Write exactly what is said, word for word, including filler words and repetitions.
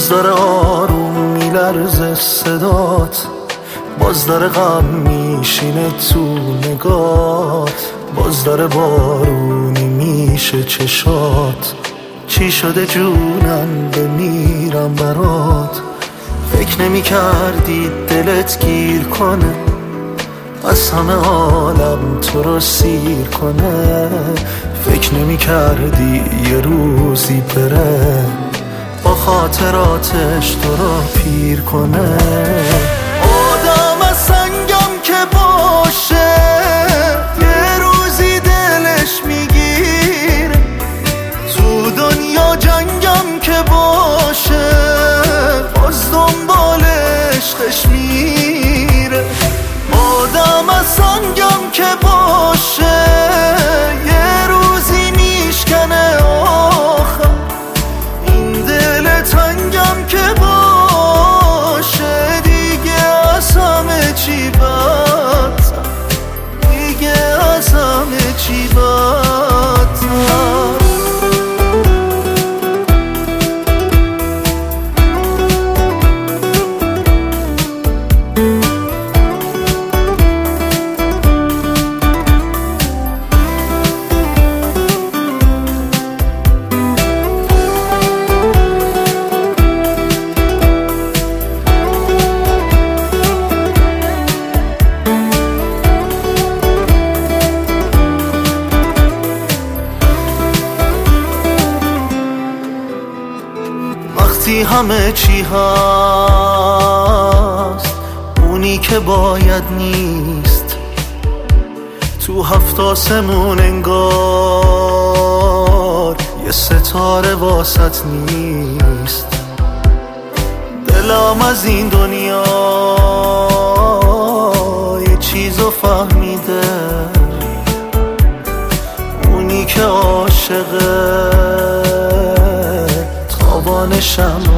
باز داره آروم میلرزه صدات، باز داره غم میشینه تو نگات، باز داره بارونی میشه چشات. چی شده جونم بمیرم برات، فکر نمی کردی دلت گیر کنه، از همه عالم تو رو سیر کنه. فکر نمی کردی یه روزی بره، با خاطراتش تو رو پیر کنه. آدم از سنگم که باشه، یه روزی دلش میگیره. تو دنیا جنگم که باشه، باز دنبال عشقش میره. آدم از سنگم که باشه، یه روزی میشکنه آخر. این دل تنگم که باشه، دیگه از همه چی بدتر، دیگه از همه چی بدتر. وقتی همه چی هست، اونی که باید نیست. تو هفت آسمون انگار یه ستاره واسط نیست. دلم از این دنیا یه چیزو فهمیده، اونی که عاشقه تابان شمع